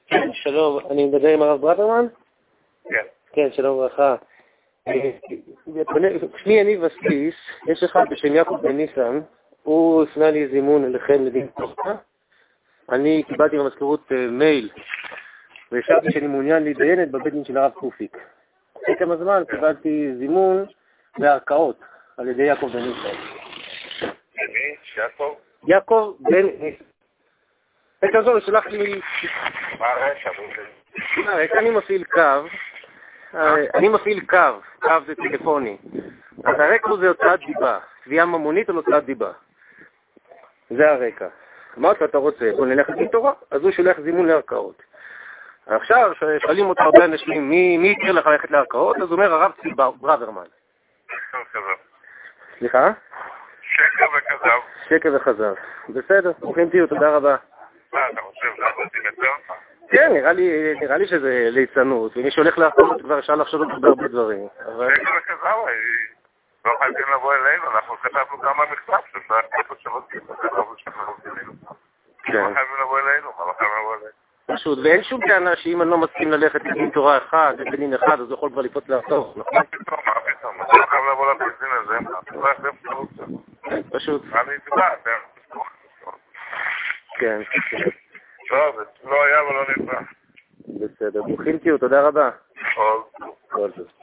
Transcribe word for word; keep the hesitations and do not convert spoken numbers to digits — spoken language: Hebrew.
כן, שלום, אני מדבר עם הרב ברוורמן? כן. כן, שלום וברכה. שמי אני וסקיס, יש אחד בשם יעקב בן ניסן, הוא הפנה לי זימון אליכם לדין תורה. אני קיבלתי במזכירות מייל, והשבתי שאני מעוניין להתדיינת בבית דין של הרב קופיק. אחרי כמה זמן קיבלתי זימון לערכאות על ידי יעקב בן ניסן. מי? יעקב? יעקב בן ניסן. את הזו, שלח לי... מה הרשע? הרקע, אני מפעיל קו, אני מפעיל קו, קו זה טלפוני. אז הרקע זה הוצאת דיבה, תביעה ממונית על הוצאת דיבה. זה הרקע. אמרת, אתה רוצה, בוא נלך לדין תורה, אז הוא שולח זימון לערכאות. עכשיו, שואלים אותה הרבה אנשים, מי, מי יקר לך ללכת לערכאות? אז הוא אומר, הרב צבי ברוורמן. שקר וכזב. סליחה? שקר וכזב. שקר וכזב. בסדר, ברוכים תהיו, תודה רבה. מה, אתה חושב, זה עושים יותר? כן, נראה לי, נראה לי שזה ליצנות, ומי שהולך לערכאות כבר אפשר לחשוב אותו בהרבה דברים. שקר וכזב, לא חייבים לבוא אלינו, אנחנו כתבנו כמה מכתב, שאתה איפה שרוצים, כתבנו שאנחנו רוצים אלינו. לא חייבים לבוא אלינו, לא חייבים לבוא אלינו. פשוט, ואין שום טענה שאם אני לא מסכים ללכת לדין תורה אחד, לדין אחד, אז הוא יכול כבר לפרוץ לערכאות, נכון? מה פתאום, מה פתאום? אתה לא חייב לבוא לדין הזה, אתה לא חייב לבוא לזה. פשוט. אני תדע, אתה... כן, כן. טוב, לא היה ולא נברא. בסדר, ברוכים תהיו, תודה רבה. טוב. כל טוב.